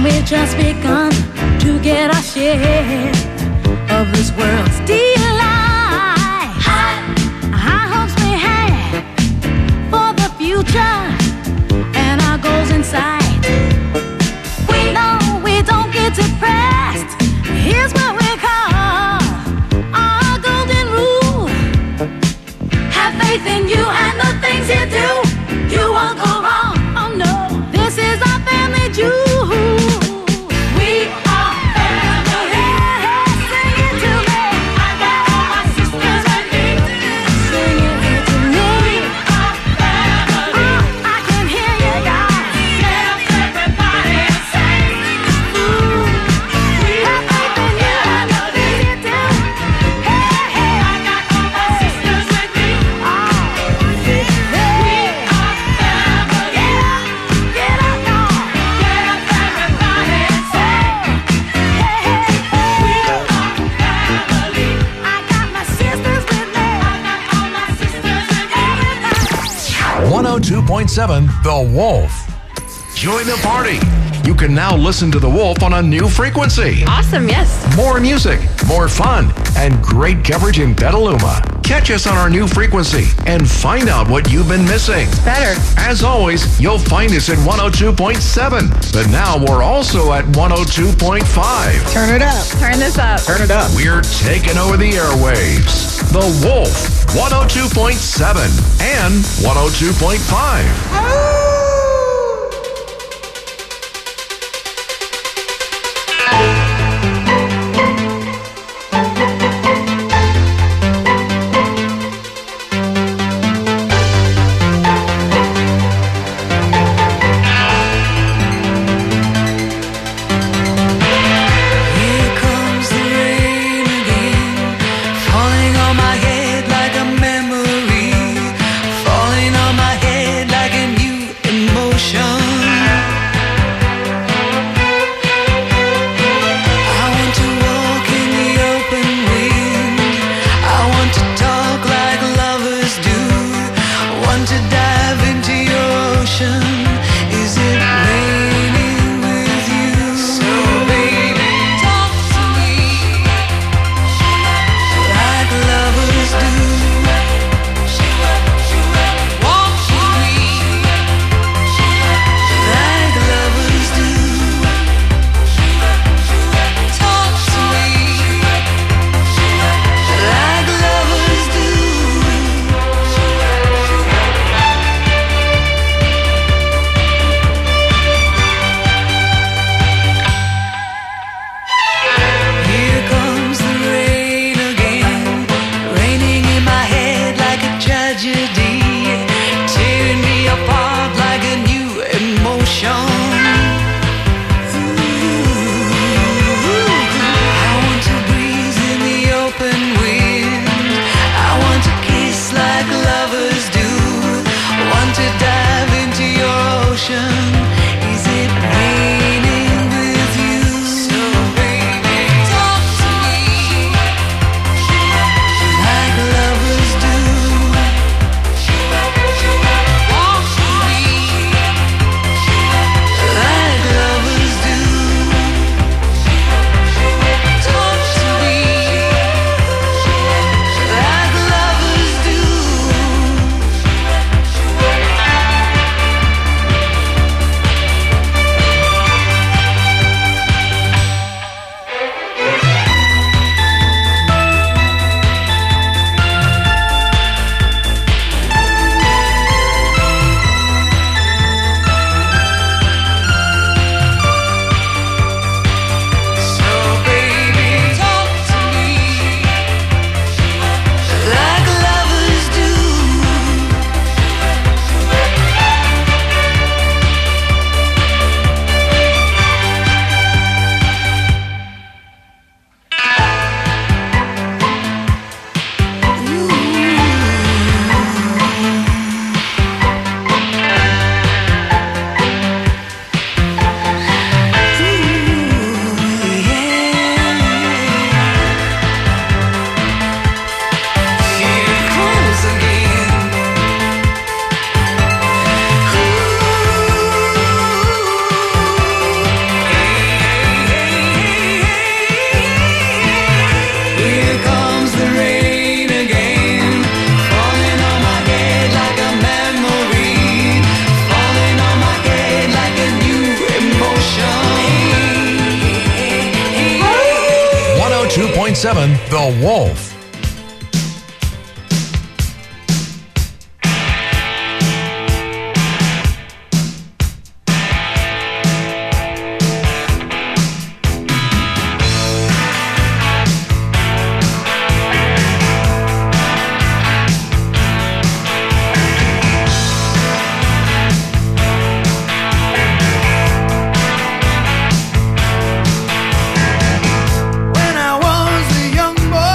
we've just begun to get our share of this world's delight. High hopes we had for the future and our goals in sight. We don't get depressed. Here's what we call our golden rule. Have faith in you and the things you do. You won't go wrong. Oh no, this is our family jewel. We are family. Sing it to me. I got all my sisters with me. Sing it to me. We are family. I can hear you, guys. Let everybody sing. We have faith in you and the things you do. Hey, hey, I got all my sisters with me. Oh, yeah. We are family. Get up, y'all. Get up, everybody, and sing. Hey, hey, we are family. I got my sisters with me. I got all my sisters with me. Everybody. 102.7 The Wolf. Join the party. You can now listen to The Wolf on a new frequency. Awesome, yes. More music, more fun, and great coverage in Petaluma. Catch us on our new frequency and find out what you've been missing. Better. As always, you'll find us at 102.7, but now we're also at 102.5. Turn it up. Turn this up. Turn it up. We're taking over the airwaves. The Wolf, 102.7 and 102.5. Here comes the rain again, falling on my head like a memory, falling on my head like a new 102.7 The Wolf. When I was a young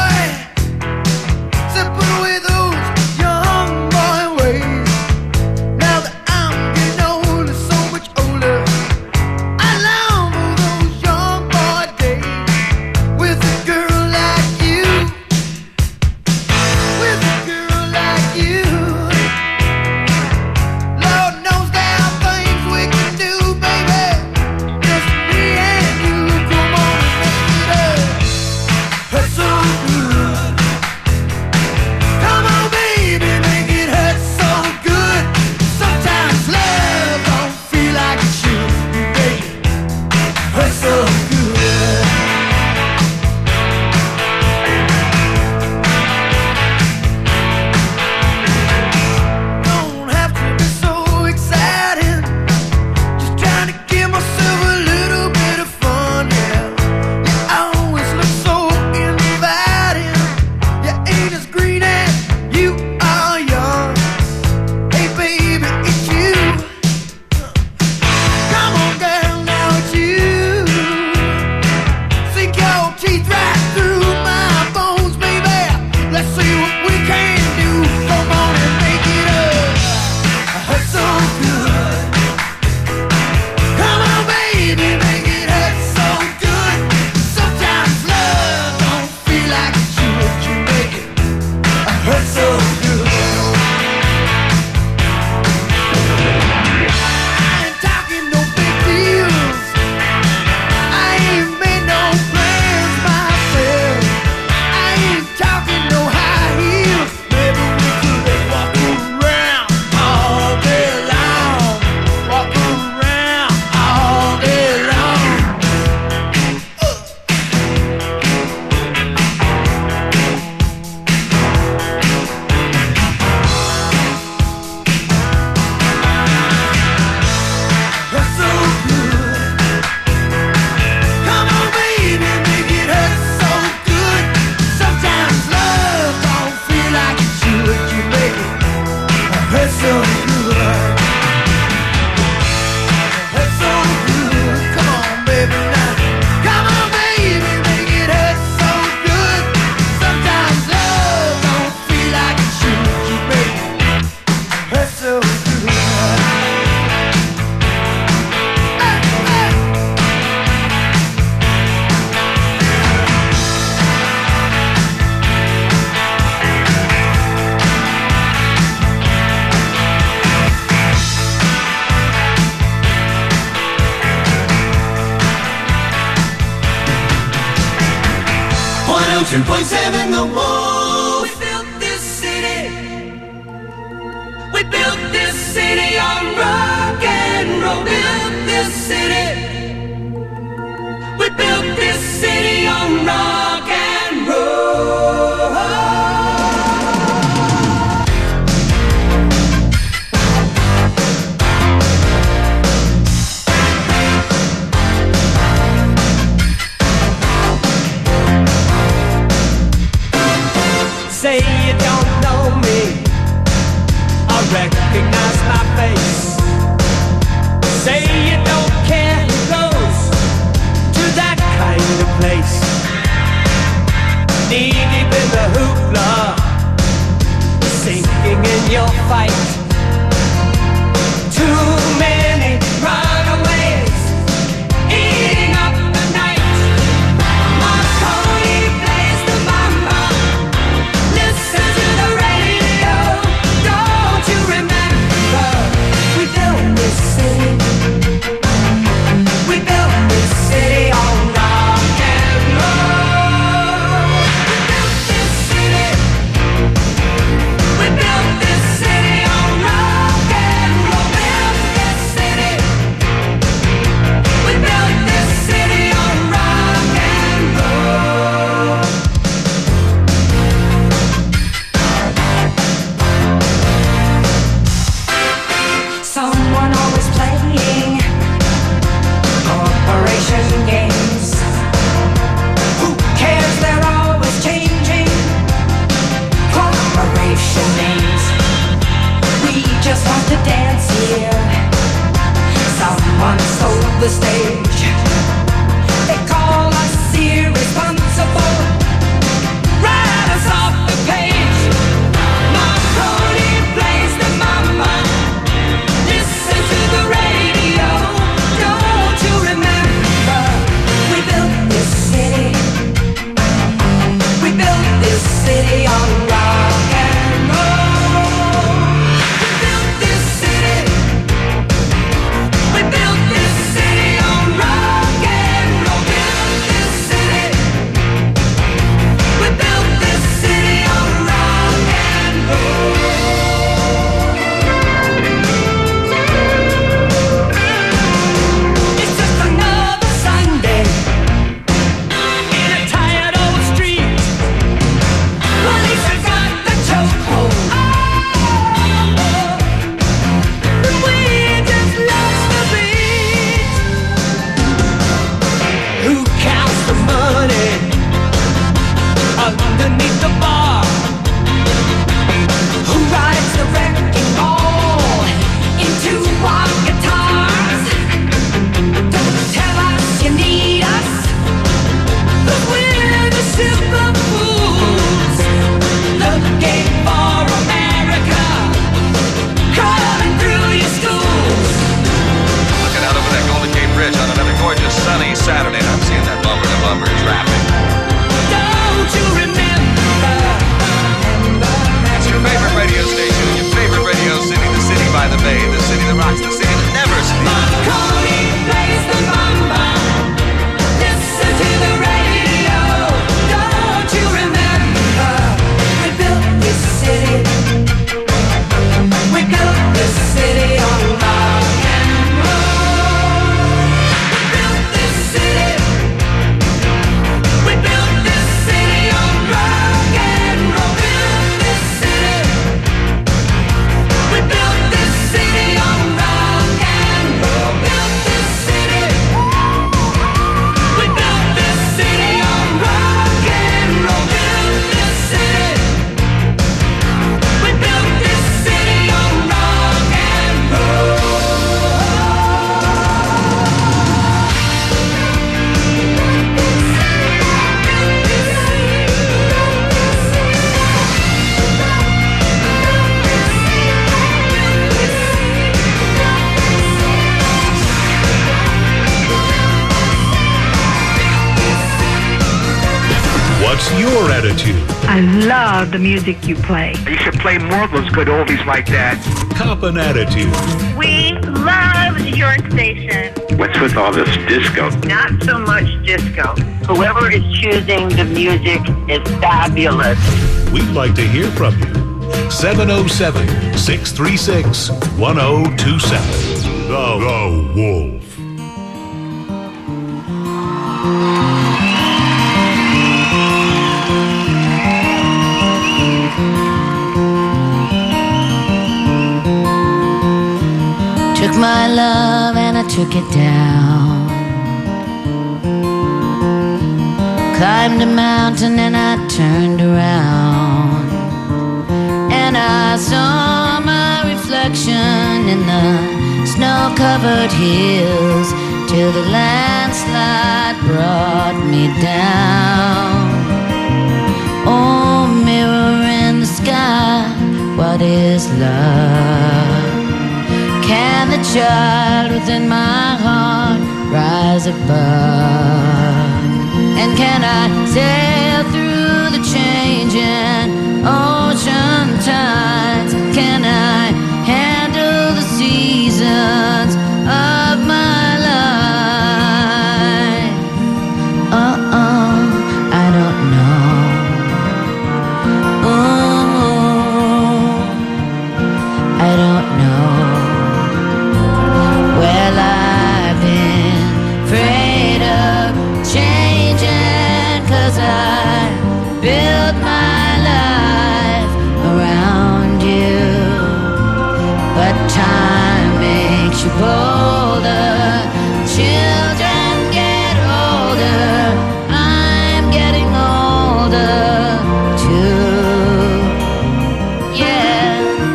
Ocean.7 The Wolf. We built this city. We built this city on rock and roll. Built this city. We built this city on rock and roll. Say you don't know me, I recognize my face. Say you don't care who goes to that kind of place. Knee deep in the hoopla, sinking in your fight. Too many runaways, eating up the night. Marconi plays the mambo. Listen to the radio. Don't you remember? We built this city. We built this city on rock and roll. We built this city. We built this city on underneath the bar? Who rides the wrecking ball into our guitars? Don't tell us you need us, but we're the super fools looking for America, crawling through your schools. Looking out over that Golden Gate Bridge on another gorgeous sunny Saturday, and I'm seeing that bumper to bumper traffic. Don't you remember? It's your favorite radio station, your favorite radio city, the city by the bay, the city that rocks, the city that never sleeps. Marconi plays the bumper. Listen to the radio. Don't you remember? We built this city. We built this city on rock and roll. We built this city. We built this city on rock and roll. Built this city. We built this city on rock and roll. Built this city. We built this city on rock and roll. Built this city. We built this city on rock and roll. What's your attitude? I love the music you play. You should play more of those good oldies like that. Cop an attitude. We love your station. What's with all this disco? Not so much disco. Whoever is choosing the music is fabulous. We'd like to hear from you. 707-636-1027. The Wolf. Took my love and I took it down. Climbed a mountain and I turned around, and I saw my reflection in the snow-covered hills till the landslide brought me down. Oh, mirror in the sky, what is love? Can the child within my heart rise above? And can I sail through the changing ocean tides? Can I handle the seasons of my life? I don't know. I don't know. Well, I've been afraid of changing, 'cause I built my life around you. But time makes you bolder, children get older, I'm getting older too. Yeah.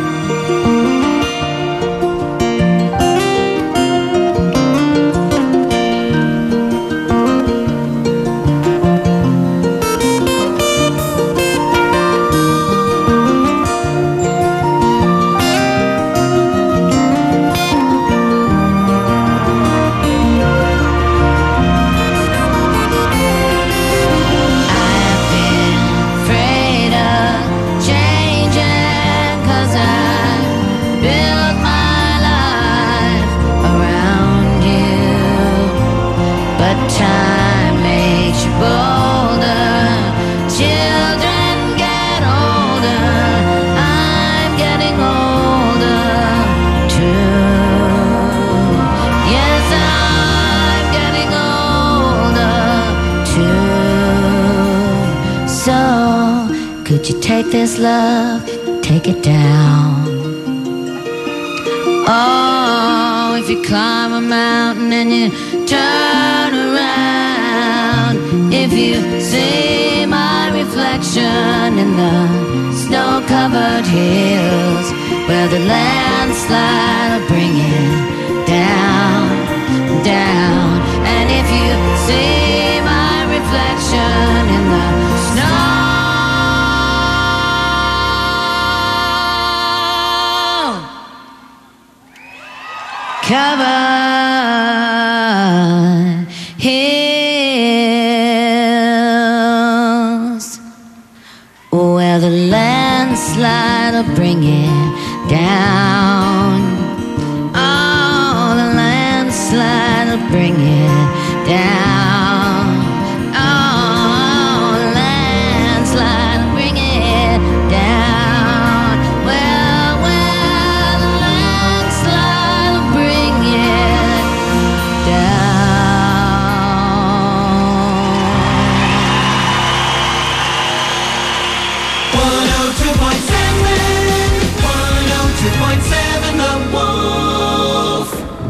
Time makes you bolder, children get older, I'm getting older too. Yes, I'm getting older too. So, could you take this love, take it down? Oh, if you climb a mountain and you turn around, if you see my reflection reflection in the snow-covered hills, where the landslide will bring it down, down. And if you see my reflection in the snow covered hills, where the landslide will bring it down. Oh, the landslide will bring it down. Oh, the landslide will bring it down. Well, the landslide will bring it down. 102.7, 102.7, The Wolf.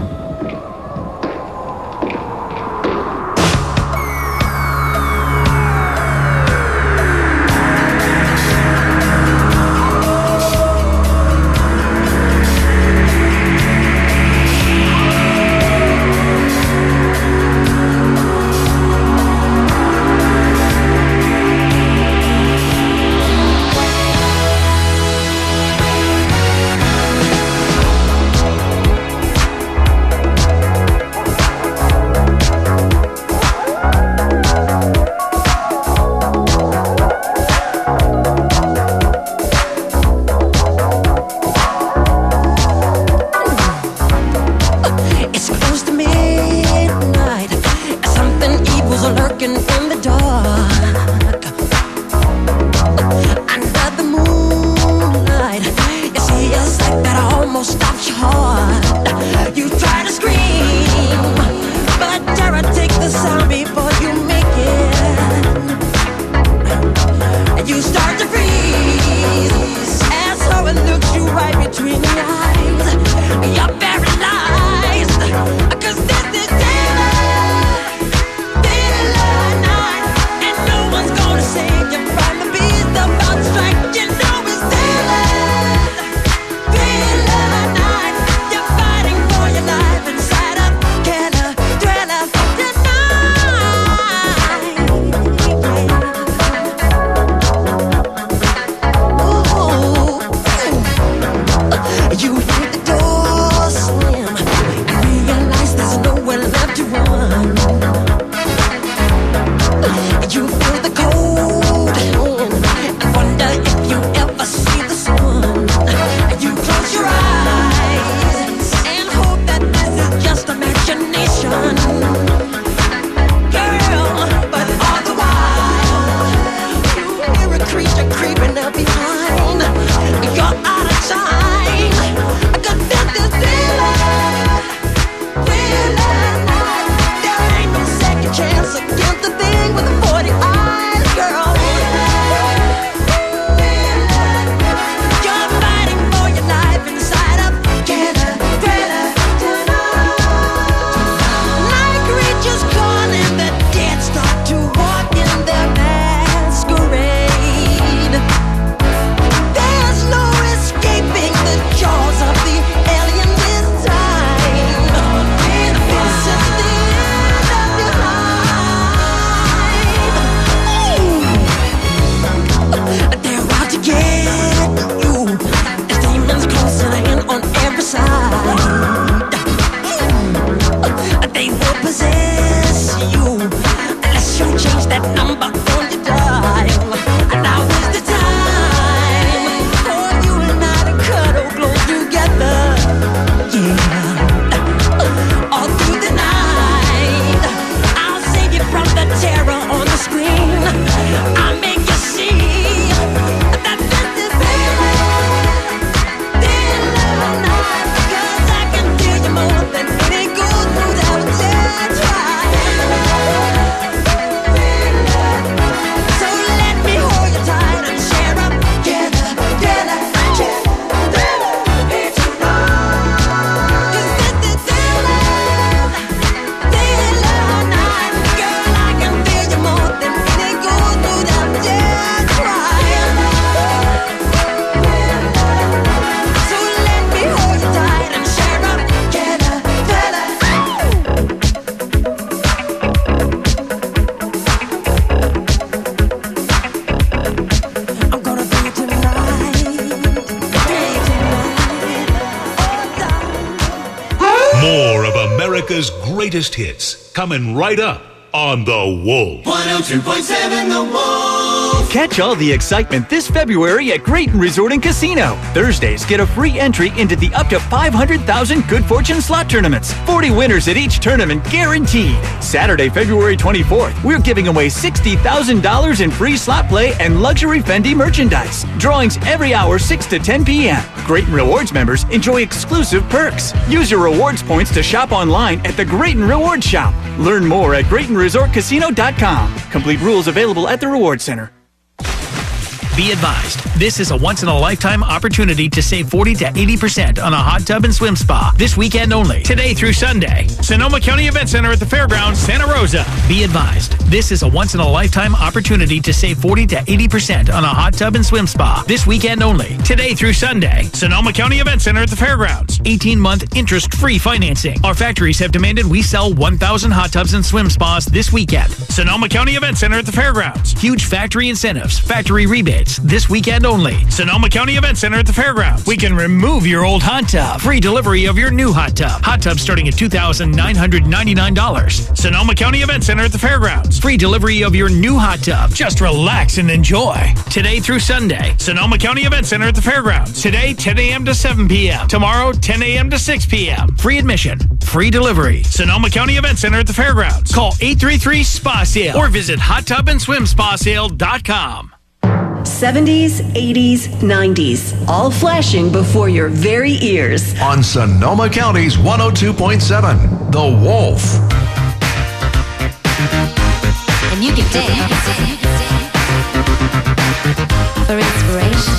It's close to midnight. Something evil's lurking in the dark. Under the moonlight, you see a sight that almost stops your heart. You try to scream, but terror takes the sound before you make it. And you start to freeze as someone looks you right between the eyes. You're paralyzed, 'cause this is daylight night, and no one's gonna save you from the beast about to strike. You know it's daylight night. You're fighting for your life inside a killer thriller tonight. Ooh. You hear the door slam and realize there's nowhere left to run. You feel the cold hand and wonder if you ever see the sun. You close your eyes and hope that this is just imagination, girl. But all the while, you hear a creature creeping up behind. You're out of time, 'cause this is daylight night. There ain't no second chance against the thing with the 40 eyes, girl. You're fighting for your life inside a killer thriller tonight. Night creatures calling, the dead start to walk in their masquerade. There's no escaping the jaws of the alien this time. This is the end of your life. They're out to get you. The demons closing in on every side. They will possess you unless you change that number on your dial. Now is the time for you and I to cuddle close together. Yeah. All through the night, I'll save you from the terror on the screen. I'll make you see that this is daylight night, 'cause I can feel you more than any goes through that dead try. So let greatest hits coming right up on The Wolf. 102.7 The Wolf. Catch all the excitement this February at Grayton Resort and Casino. Thursdays, get a free entry into the up to 500,000 Good Fortune slot tournaments. 40 winners at each tournament guaranteed. Saturday, February 24th, we're giving away $60,000 in free slot play and luxury Fendi merchandise. Drawings every hour, 6 to 10 p.m. Grayton Rewards members enjoy exclusive perks. Use your rewards points to shop online at the Grayton Rewards Shop. Learn more at GraytonResortCasino.com. Complete rules available at the Rewards Center. Be advised, this is a once-in-a-lifetime opportunity to save 40 to 80% on a hot tub and swim spa this weekend only, today through Sunday. Sonoma County Event Center at the Fairgrounds, Santa Rosa. Be advised, this is a once-in-a-lifetime opportunity to save 40 to 80% on a hot tub and swim spa this weekend only, today through Sunday. Sonoma County Event Center at the Fairgrounds. 18-month interest-free financing. Our factories have demanded we sell 1,000 hot tubs and swim spas this weekend. Sonoma County Event Center at the Fairgrounds. Huge factory incentives, factory rebates this weekend only. Sonoma County Event Center at the Fairgrounds. We can remove your old hot tub. Free delivery of your new hot tub. Hot tub starting at $2,999. Sonoma County Event Center at the Fairgrounds. Free delivery of your new hot tub. Just relax and enjoy. Today through Sunday. Sonoma County Event Center at the Fairgrounds. Today, 10 a.m. to 7 p.m. Tomorrow, 10 a.m. to 6 p.m. Free admission. Free delivery. Sonoma County Event Center at the Fairgrounds. Call 833-SPA-SALE or visit hottubandSwimSpaSale.com. 70s, 80s, 90s, all flashing before your very ears. On Sonoma County's 102.7, The Wolf. And you can dance for inspiration.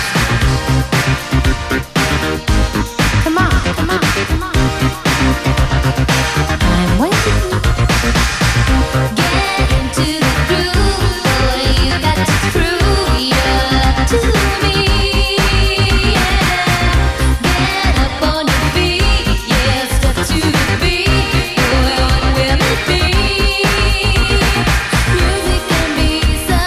Come on, come on, come on. I'm waiting. Get into the groove, boy, you got to prove your love to me. Yeah. Get up on your feet, yeah, step to the beat. Boy, what will it be? Music can be so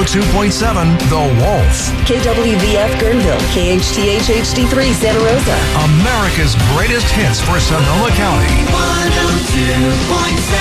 102.7 The Wolf. KWVF Guerneville, KHTH HD3 Santa Rosa. America's greatest hits for Sonoma County. 102.7